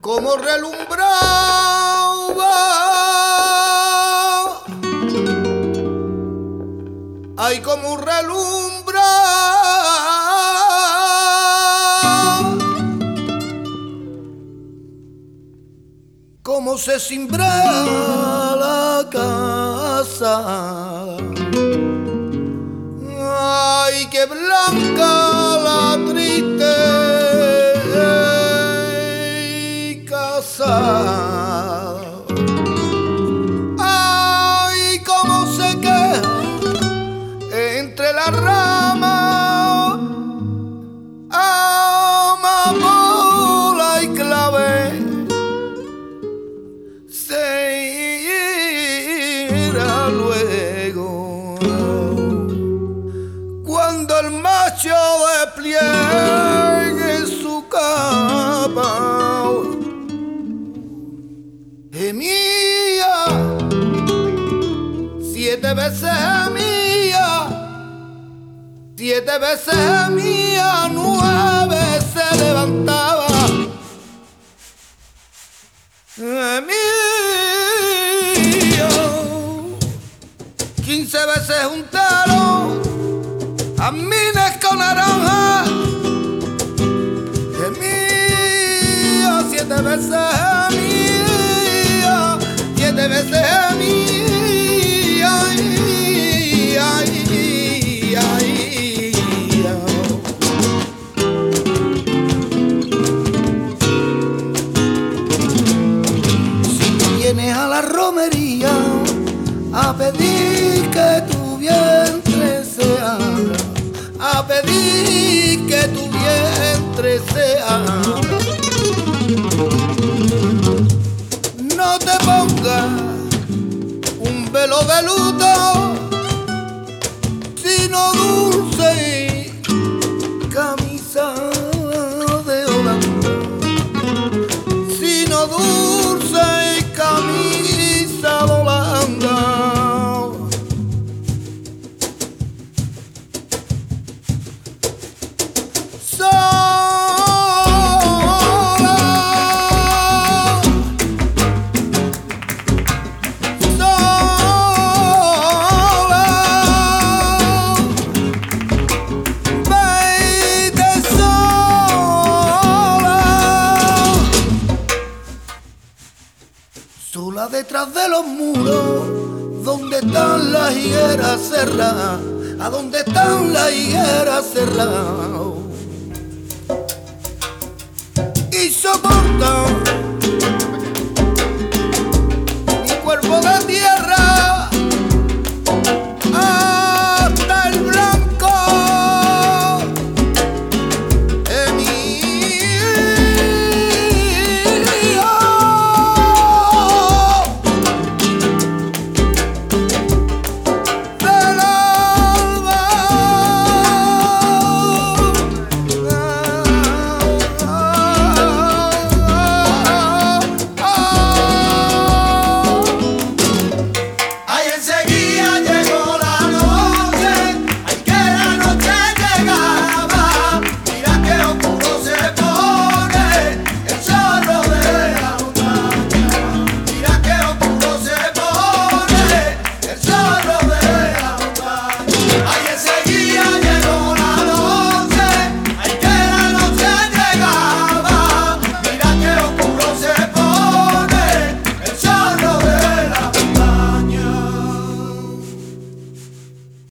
Como relumbraba, ay, como relumbra, como se cimbra la casa, ay, qué blanca la triste casa. Ay, cómo se queda entre las ramas, amapola y clave, se irá luego cuando el macho despliegue su capa. Gemía, 7 veces gemía, 7 veces gemía, 9 se levantaba. Gemía, 15 veces juntaron a minas con naranja. Gemía, 7 veces gemía, 7 veces gemía, ay, ay, ay. Si tú vienes a la romería a pedir que tu vientre se abra, a pedir que tu vientre se abra, no te pongas un velo de luto, sino dulce camisa de Holanda, sino dulce camisa de Holanda. Sola detrás de los muros, donde están las higueras cerradas, a donde están las higueras cerradas, y soportan